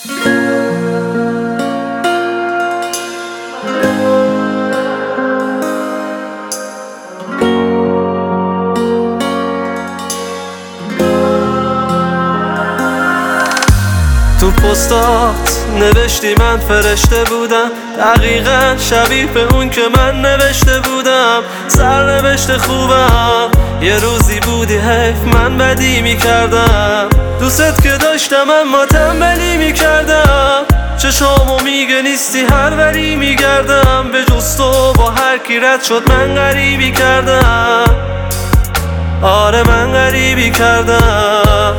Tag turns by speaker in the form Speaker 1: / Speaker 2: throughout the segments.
Speaker 1: تو پستات نوشتی من فرشته بودم، دقیقا شبیه به اون که من نوشته بودم. سرنوشت خوبم یه روزی بودی حیف من بدی میکردم. دوست که داشتم اما تنبلی میکردم. چشامو میگه نیستی هر وری میگردم. به جز تو با هر کی رد شد من غریبی کردم. آره من غریبی کردم.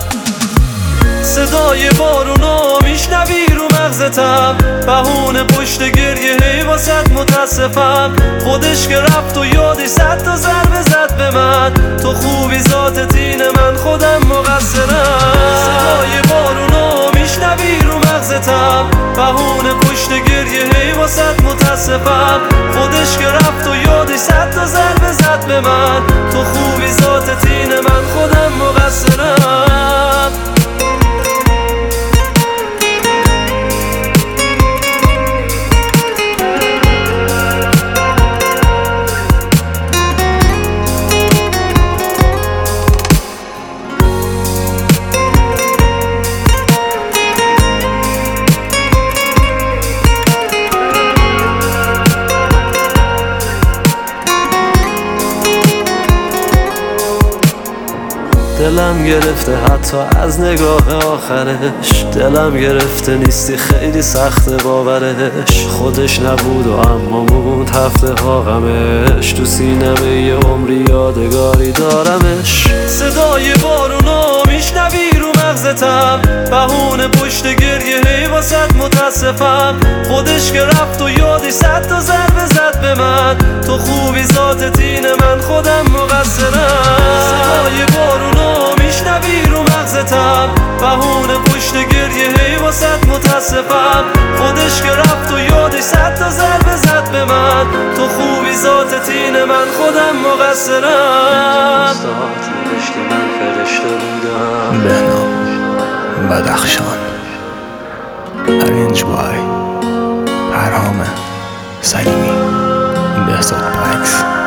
Speaker 1: صدای بارونو میشنوی رو مغزتم، بهونه پشت گریه هی واسد متاسفم. خودش که رفت و یادی 100 تا ضربه زد به من. تو خوبی ذات تین من خودم مقصرم. صدای بارونو میشنوی رو مغزتم، بهونه پشت گریه هی واسد متاسفم. خودش که رفت و یادی 100 تا ضربه زد به من. تو خوبی ذات تین من خودم مقصرم. دلم گرفته حتی از نگاه آخرش، دلم گرفته نیستی خیلی سخته باورش. خودش نبود و اما موند هفته ها غمش. تو سینمه یه عمری یادگاری دارمش. صدای بارونو میشنوی رو مغزتم، بهونه پشت گریه هی واسد متاسفم. خودش که رفت و یادی 100 تا ضربه زد به من. تو خوبی ذات تین من خودم مقصرم. صدای بارونو میشنوی رو مغزتم، بهونه پشت گریه هی واسد متاسفم. خودش که رفت و یادی 100 تا ضربه زد به من. تو خوبی ذات تین من خودم مقصرم. نوشتی من فرشته بودم.
Speaker 2: بهنام بدخشان. ارنج بای پرهام سلیمی. بهزاد پکس.